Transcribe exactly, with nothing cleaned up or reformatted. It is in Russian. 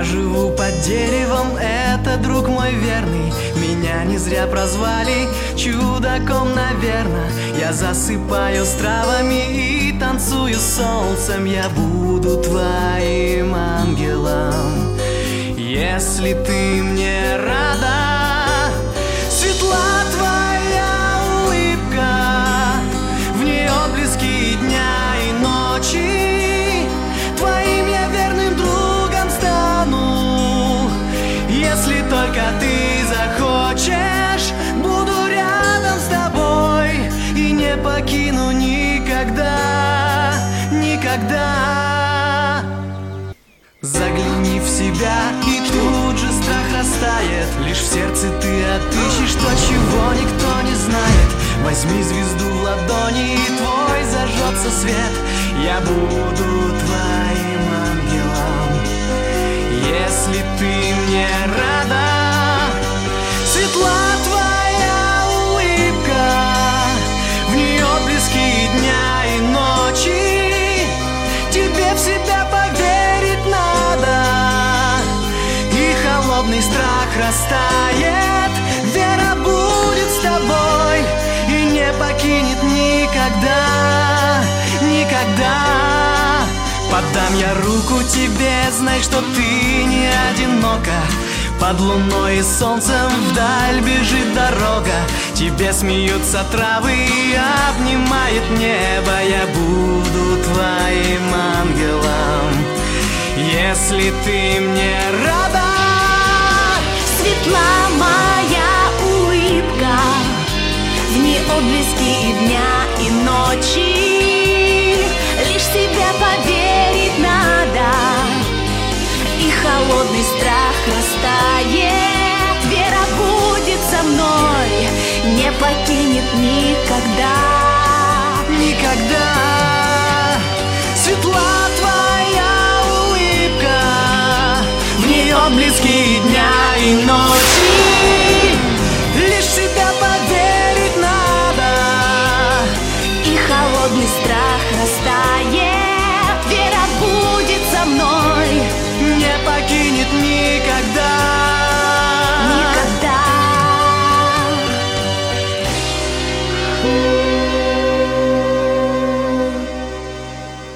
Я живу под деревом, это друг мой верный. Меня не зря прозвали чудаком, наверно. Я засыпаю с травами и танцую с солнцем. Я буду твоим ангелом, если ты мне рада. Светла твоя улыбка, в ней отблески дня и ночи. Твоим я верным другом стану, если только ты захочешь. Буду рядом с тобой и не покину никогда, никогда. Загляни в себя, и тут же страх растает. Лишь в сердце ты отыщешь то, чего никто не знает. Возьми звезду в ладони, и твой зажжется свет. Я буду твоим ангелом, если ты мне рада. Светла твоя улыбка, в ней отблески дня и ночи. Тебе в себя поверить надо, и холодный страх растает. Вера будет с тобой и не покинет никогда, никогда. Подам я руку тебе, знай, что ты не одинока. Под луной и солнцем вдаль бежит дорога. Тебе смеются травы и обнимает небо. Я буду твоим ангелом, если ты мне рада. Светла моя улыбка, в ней отблески и дня и ночи. Лишь в себя поверить надо, и холодный страх растает. Вера будет со мной, не покинет никогда, никогда. Светла твоя улыбка, в ней отблески дня и ночи.